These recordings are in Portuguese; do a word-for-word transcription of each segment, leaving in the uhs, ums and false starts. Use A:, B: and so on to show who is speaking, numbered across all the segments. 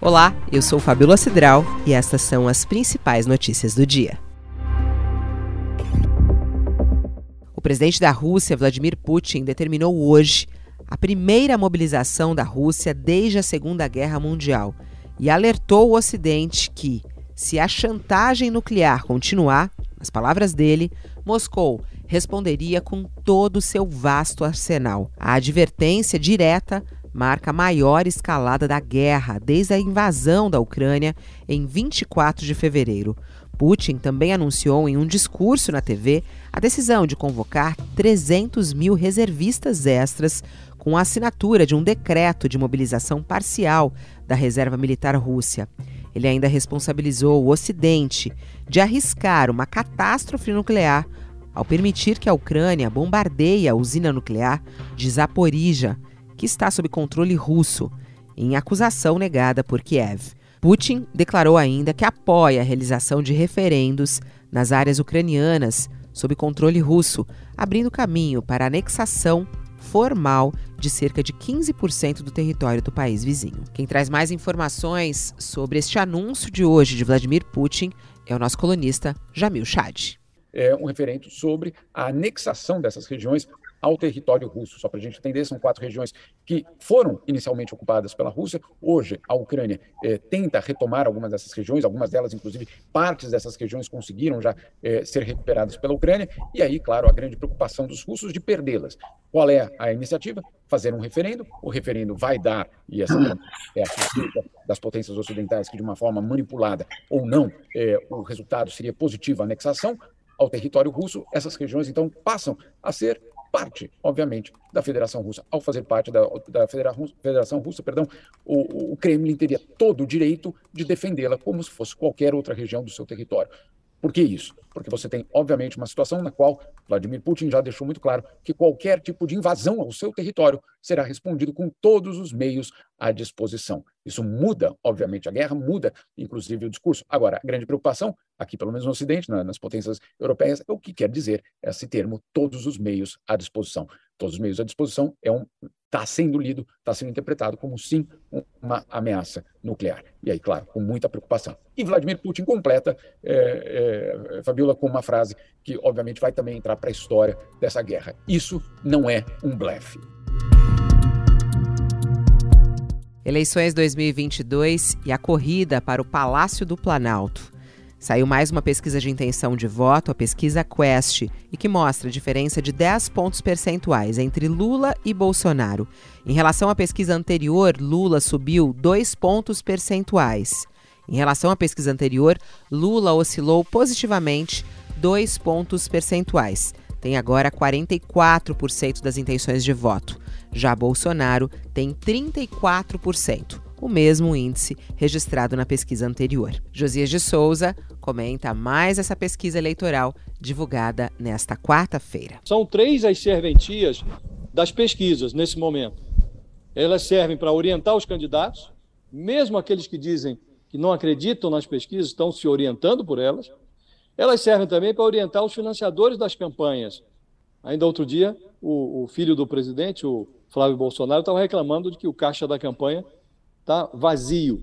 A: Olá, eu sou Fabíola Cidral e estas são as principais notícias do dia. O presidente da Rússia, Vladimir Putin, determinou hoje a primeira mobilização da Rússia desde a Segunda Guerra Mundial e alertou o Ocidente que, se a chantagem nuclear continuar, nas palavras dele, Moscou responderia com todo o seu vasto arsenal. A advertência direta marca a maior escalada da guerra desde a invasão da Ucrânia em vinte e quatro de fevereiro. Putin também anunciou em um discurso na T V a decisão de convocar trezentos mil reservistas extras com a assinatura de um decreto de mobilização parcial da reserva militar russa. Ele ainda responsabilizou o Ocidente de arriscar uma catástrofe nuclear ao permitir que a Ucrânia bombardeie a usina nuclear de Zaporizhzhia, que está sob controle russo, em acusação negada por Kiev. Putin declarou ainda que apoia a realização de referendos nas áreas ucranianas sob controle russo, abrindo caminho para a anexação formal de cerca de quinze por cento do território do país vizinho. Quem traz mais informações sobre este anúncio de hoje de Vladimir Putin é o nosso colunista Jamil Chad.
B: É um referendo sobre a anexação dessas regiões ao território russo. Só para a gente entender, são quatro regiões que foram inicialmente ocupadas pela Rússia. Hoje, a Ucrânia eh, tenta retomar algumas dessas regiões, algumas delas, inclusive, partes dessas regiões conseguiram já eh, ser recuperadas pela Ucrânia. E aí, claro, a grande preocupação dos russos de perdê-las. Qual é a iniciativa? Fazer um referendo. O referendo vai dar, e essa é a suspeita das potências ocidentais, que de uma forma manipulada ou não, eh, o resultado seria positivo, a anexação ao território russo. Essas regiões, então, passam a ser parte, obviamente, da Federação Russa. Ao fazer parte da, da Federação Russa, perdão, o, o Kremlin teria todo o direito de defendê-la como se fosse qualquer outra região do seu território. Por que isso? Porque você tem, obviamente, uma situação na qual Vladimir Putin já deixou muito claro que qualquer tipo de invasão ao seu território será respondido com todos os meios à disposição. Isso muda, obviamente, a guerra, muda, inclusive, o discurso. Agora, a grande preocupação, aqui pelo menos no Ocidente, nas potências europeias, é o que quer dizer esse termo, todos os meios à disposição. Todos os meios à disposição é um está sendo lido, está sendo interpretado como, sim, uma ameaça nuclear. E aí, claro, com muita preocupação. E Vladimir Putin completa, é, é, Fabíola, com uma frase que, obviamente, vai também entrar para a história dessa guerra. Isso não é um blefe.
A: Eleições dois mil e vinte e dois e a corrida para o Palácio do Planalto. Saiu mais uma pesquisa de intenção de voto, a pesquisa Quest, e que mostra a diferença de dez pontos percentuais entre Lula e Bolsonaro. Em relação à pesquisa anterior, Lula subiu dois pontos percentuais. Em relação à pesquisa anterior, Lula oscilou positivamente dois pontos percentuais. Tem agora quarenta e quatro por cento das intenções de voto. Já Bolsonaro tem trinta e quatro por cento. O mesmo índice registrado na pesquisa anterior. Josias de Souza comenta mais essa pesquisa eleitoral divulgada nesta quarta-feira.
C: São três as serventias das pesquisas nesse momento. Elas servem para orientar os candidatos, mesmo aqueles que dizem que não acreditam nas pesquisas, estão se orientando por elas. Elas servem também para orientar os financiadores das campanhas. Ainda outro dia, o, o filho do presidente, o Flávio Bolsonaro, estava reclamando de que o caixa da campanha está vazio.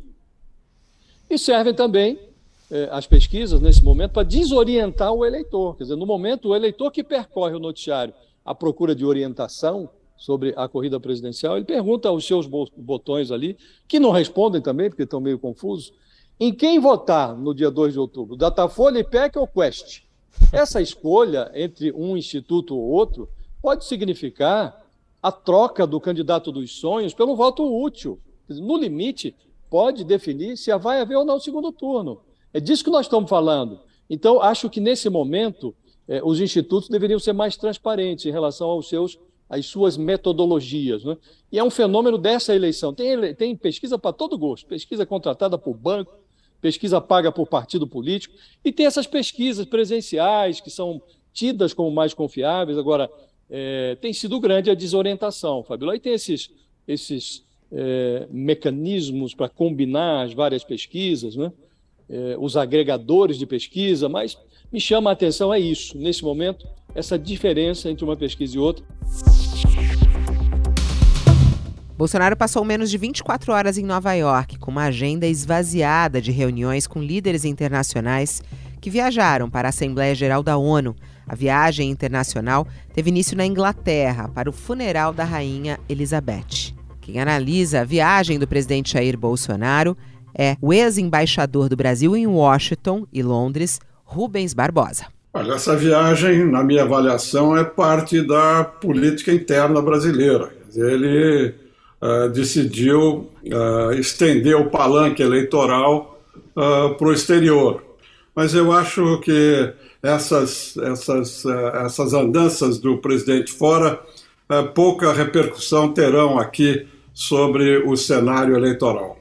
C: E servem também eh, as pesquisas, nesse momento, para desorientar o eleitor. Quer dizer, no momento, o eleitor que percorre o noticiário à procura de orientação sobre a corrida presidencial, ele pergunta aos seus botões ali, que não respondem também, porque estão meio confusos, em quem votar no dia dois de outubro, Datafolha, I P E C ou Quest? Essa escolha entre um instituto ou outro pode significar a troca do candidato dos sonhos pelo voto útil. No limite, pode definir se vai haver ou não o segundo turno. É disso que nós estamos falando. Então, acho que, nesse momento, eh, os institutos deveriam ser mais transparentes em relação aos seus, às suas metodologias, né? E é um fenômeno dessa eleição. Tem, tem pesquisa para todo gosto. Pesquisa contratada por banco, pesquisa paga por partido político, e tem essas pesquisas presenciais que são tidas como mais confiáveis. Agora, eh, tem sido grande a desorientação, Fabíola. Aí tem esses... esses É, mecanismos para combinar as várias pesquisas, né? É, os agregadores de pesquisa, mas me chama a atenção é isso, nesse momento, essa diferença entre uma pesquisa e outra.
A: Bolsonaro passou menos de vinte e quatro horas em Nova York, com uma agenda esvaziada de reuniões com líderes internacionais que viajaram para a Assembleia Geral da ONU. A viagem internacional teve início na Inglaterra, para o funeral da rainha Elizabeth. Quem analisa a viagem do presidente Jair Bolsonaro é o ex-embaixador do Brasil em Washington e Londres, Rubens Barbosa.
D: Olha, essa viagem, na minha avaliação, é parte da política interna brasileira. Ele uh, decidiu uh, estender o palanque eleitoral uh, para o exterior. Mas eu acho que essas, essas, uh, essas andanças do presidente fora uh, pouca repercussão terão aqui sobre o cenário eleitoral.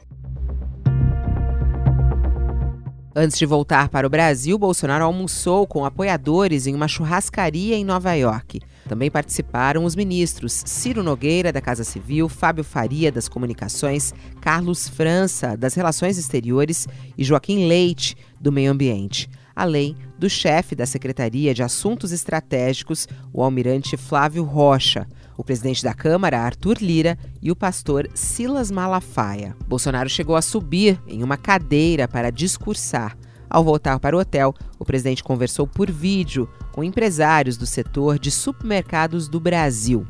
A: Antes de voltar para o Brasil, Bolsonaro almoçou com apoiadores em uma churrascaria em Nova York. Também participaram os ministros Ciro Nogueira, da Casa Civil, Fábio Faria, das Comunicações, Carlos França, das Relações Exteriores e Joaquim Leite, do Meio Ambiente, além do chefe da Secretaria de Assuntos Estratégicos, o almirante Flávio Rocha, o presidente da Câmara, Arthur Lira, e o pastor Silas Malafaia. Bolsonaro chegou a subir em uma cadeira para discursar. Ao voltar para o hotel, o presidente conversou por vídeo com empresários do setor de supermercados do Brasil.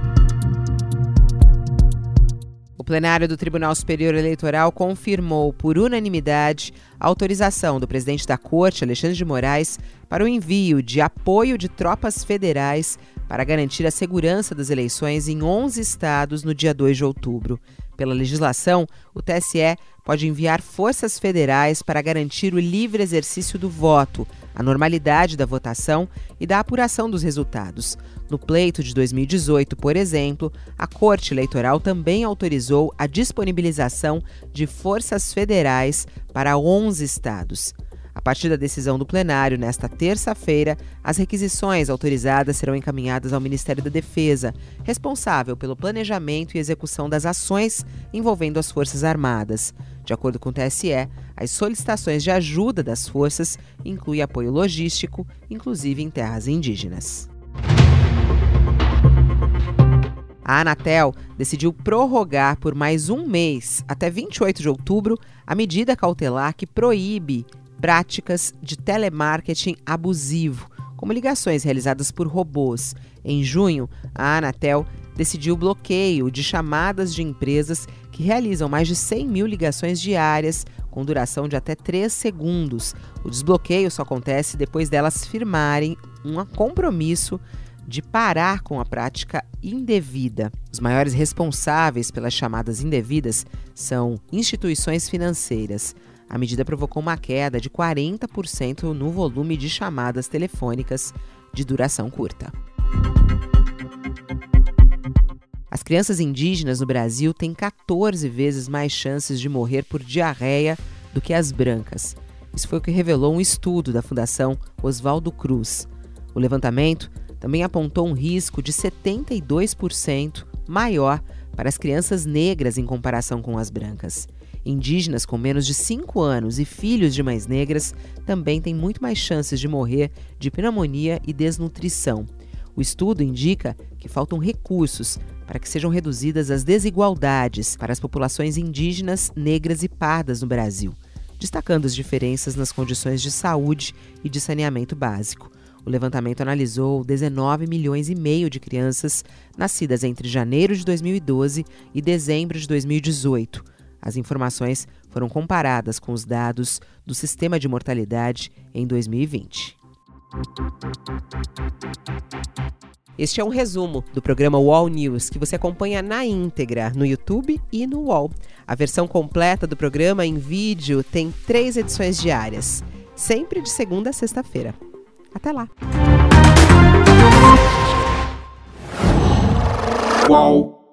A: O plenário do Tribunal Superior Eleitoral confirmou, por unanimidade, a autorização do presidente da Corte, Alexandre de Moraes, para o envio de apoio de tropas federais para garantir a segurança das eleições em onze estados no dia dois de outubro. Pela legislação, o T S E pode enviar forças federais para garantir o livre exercício do voto, a normalidade da votação e da apuração dos resultados. No pleito de dois mil e dezoito, por exemplo, a Corte Eleitoral também autorizou a disponibilização de forças federais para onze estados. A partir da decisão do plenário, nesta terça-feira, as requisições autorizadas serão encaminhadas ao Ministério da Defesa, responsável pelo planejamento e execução das ações envolvendo as Forças Armadas. De acordo com o T S E, as solicitações de ajuda das forças incluem apoio logístico, inclusive em terras indígenas. A Anatel decidiu prorrogar por mais um mês, até vinte e oito de outubro, a medida cautelar que proíbe práticas de telemarketing abusivo, como ligações realizadas por robôs. Em junho, a Anatel decidiu o bloqueio de chamadas de empresas que realizam mais de cem mil ligações diárias, com duração de até três segundos. O desbloqueio só acontece depois delas firmarem um compromisso de parar com a prática indevida. Os maiores responsáveis pelas chamadas indevidas são instituições financeiras. A medida provocou uma queda de quarenta por cento no volume de chamadas telefônicas de duração curta. As crianças indígenas no Brasil têm quatorze vezes mais chances de morrer por diarreia do que as brancas. Isso foi o que revelou um estudo da Fundação Oswaldo Cruz. O levantamento também apontou um risco de setenta e dois por cento maior para as crianças negras em comparação com as brancas. Indígenas com menos de cinco anos e filhos de mães negras também têm muito mais chances de morrer de pneumonia e desnutrição. O estudo indica que faltam recursos para que sejam reduzidas as desigualdades para as populações indígenas, negras e pardas no Brasil, destacando as diferenças nas condições de saúde e de saneamento básico. O levantamento analisou dezenove milhões e meio de crianças nascidas entre janeiro de dois mil e doze e dezembro de dois mil e dezoito. As informações foram comparadas com os dados do Sistema de Mortalidade em dois mil e vinte. Este é um resumo do programa U O L News, que você acompanha na íntegra no YouTube e no U O L. A versão completa do programa em vídeo tem três edições diárias, sempre de segunda a sexta-feira. Até lá!
E: U O L